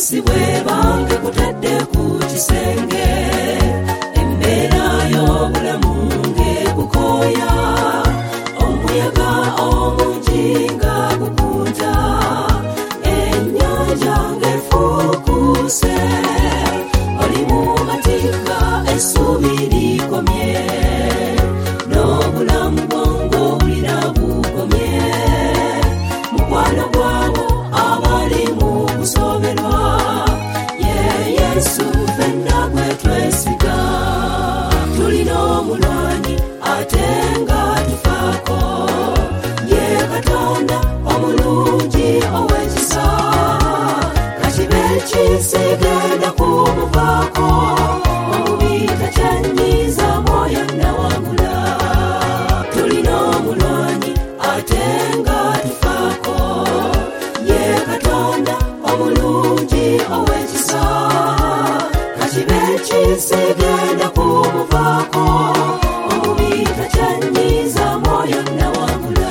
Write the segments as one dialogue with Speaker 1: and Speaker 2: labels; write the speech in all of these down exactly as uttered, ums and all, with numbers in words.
Speaker 1: Wesibwe bange kutadde ku kisenge, embeera y'obulamu ng'ekukoya, omuyaga omungi nga gukunta, ennyanja ng'efuukuuse, oli mu matika essuubi likomye, n'obulamu bwongo owulira bukomye, mukwano gwabo abali mu kusoberwa, ye Yesu ffenna gwe twesiga. Tulina omulwanyi ate nga tufaako, ye Katonda omulungi ow'ekisa, kakibe kisigenda kumuvaako, omubi takyanyiza mwoyo nawangula. Tulina omulwanyi ate nga tufaako, ye Katonda omulungi ow'ekisa, kakibe kisigenda kumuvaako, omubi takyanyiza mwoyo nawangula.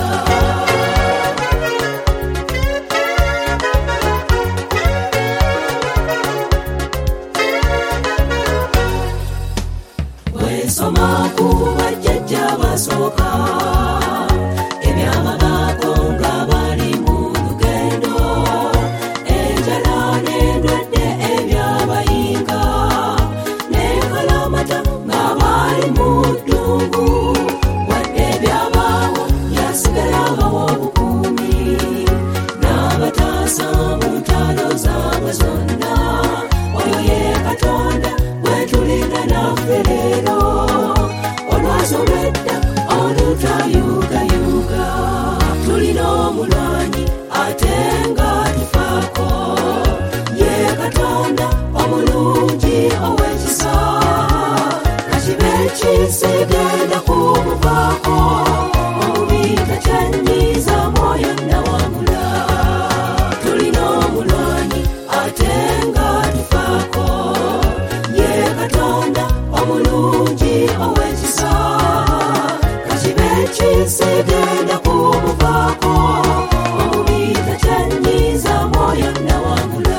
Speaker 1: Bwensoma ku bajjajja basooka, ebyamabaako nga bali mu lugendo, enjala n'endwadde ebyabayinga, n'enkalamata nga bali mu ddungu, wadde ebyabaawo byasigala bawa obukuumi, n'abataasa mu ntalo zaabwe zonna, oyo ye Katonda gwe tulinda naffe leero, olwazi olw'edda olutayugayuga. Tulina omulwanyi ate nga tufaako, ye Katonda omulungi ow'ekisa, kakibe kisigenda kumuvaako, omubi takyanyiza mwoyo nawangula. Tulina omulwanyi ate nga tufaako, ye Katonda omulungi ow'ekisa, kakibe kisigenda kumuvaako, omubi takyanyiza mwoyo nawangula.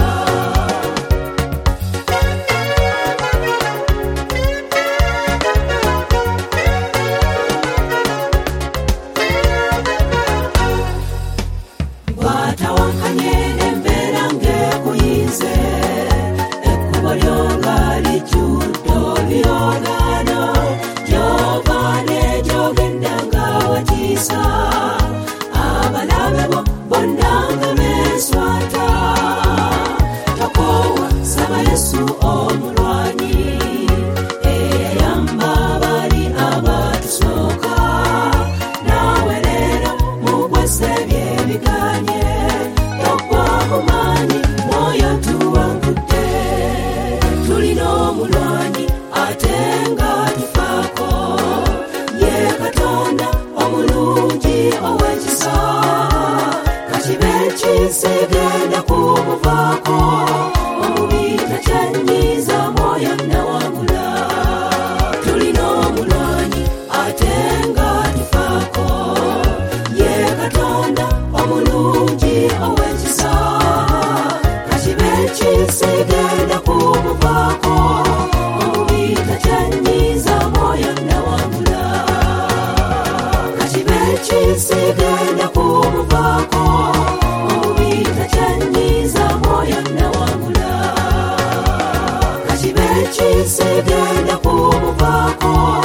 Speaker 1: Bw'atawankanye n'embeera ng'ekuyinze, ekkubo lyo nga lijjudde oluyoogaano, gy'ova n'egy'ogenda nga watiisa, abalabe bo bonna nga beeswata. Tokoowa, saba Yesu omulwanyi, eyayamba abali abatusooka, naawe leero mukwese byebiganye, toggwa mu maanyi, mwoyo tuwangudde. Tulina omulwanyi ate nga tufaako, ye Katonda omulungi ow'ekisa, kakibe kisigenda kumuvaako, omubi takyanyiza mwoyo nawangula. Tulina omulwanyi ate nga tufaako, ye Katonda omulungi ow'ekisa, kakibe kisigenda kumuvaako, omubi takyanyiza mwoyo nawangula. Kakibe kisigenda kumuvaako, omubi takyanyiza mwoyo nawangula. Kakibe kisigenda kumuvaako,